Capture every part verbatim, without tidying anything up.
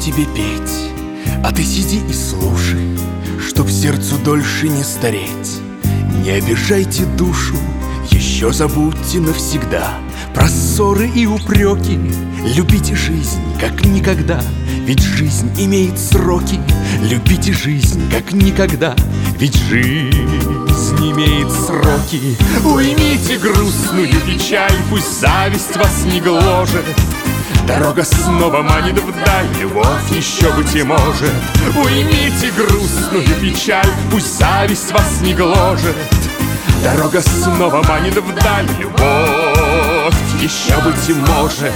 тебе петь, а ты сиди и слушай, чтоб сердцу дольше не стареть. Не обижайте душу, еще забудьте навсегда про ссоры и упреки. Любите жизнь, как никогда, ведь жизнь имеет сроки. Любите жизнь, как никогда, ведь жизнь имеет сроки. Уймите грустную печаль, пусть зависть вас не гложет. Дорога снова манит вдаль, любовь еще быть и может. Уймите грустную печаль, пусть зависть вас не гложет. Дорога снова манит вдаль, любовь еще быть и может.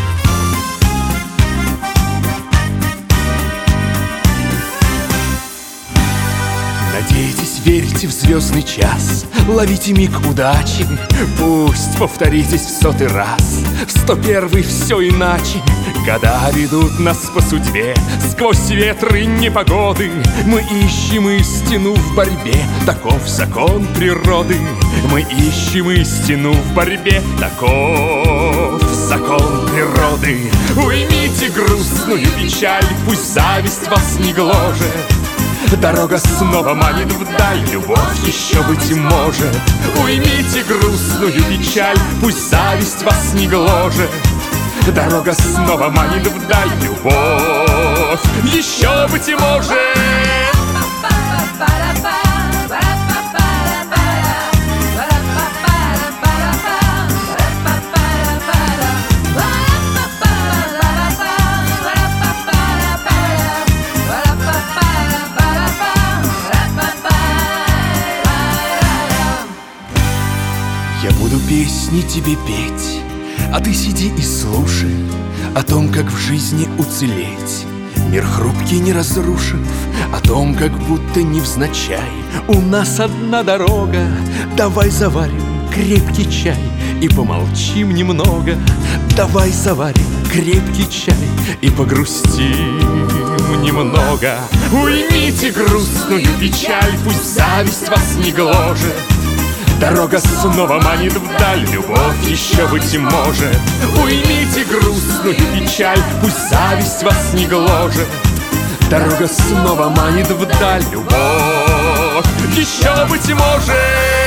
Надейтесь, верьте в звездный час, ловите миг удачи. Пусть повторитесь в сотый раз, в сто первый все иначе. Года ведут нас по судьбе, сквозь ветры непогоды. Мы ищем истину в борьбе, таков закон природы. Мы ищем истину в борьбе, таков закон природы. Уймите грустную печаль, пусть зависть вас не гложет. Дорога снова манит вдаль, любовь еще быть и может. Уймите грустную печаль, пусть зависть вас не гложет. Дорога снова манит вдаль, любовь еще быть и может. Я буду песни тебе петь, а ты сиди и слушай о том, как в жизни уцелеть, мир хрупкий не разрушив, о том, как будто невзначай. У нас одна дорога, давай заварим крепкий чай и помолчим немного. Давай заварим крепкий чай и погрустим немного. Уймите грустную печаль, пусть зависть вас не гложет. Дорога снова манит вдаль, любовь еще быть и может. Уймите грустную печаль, пусть зависть вас не гложет. Дорога снова манит вдаль, любовь еще быть и может.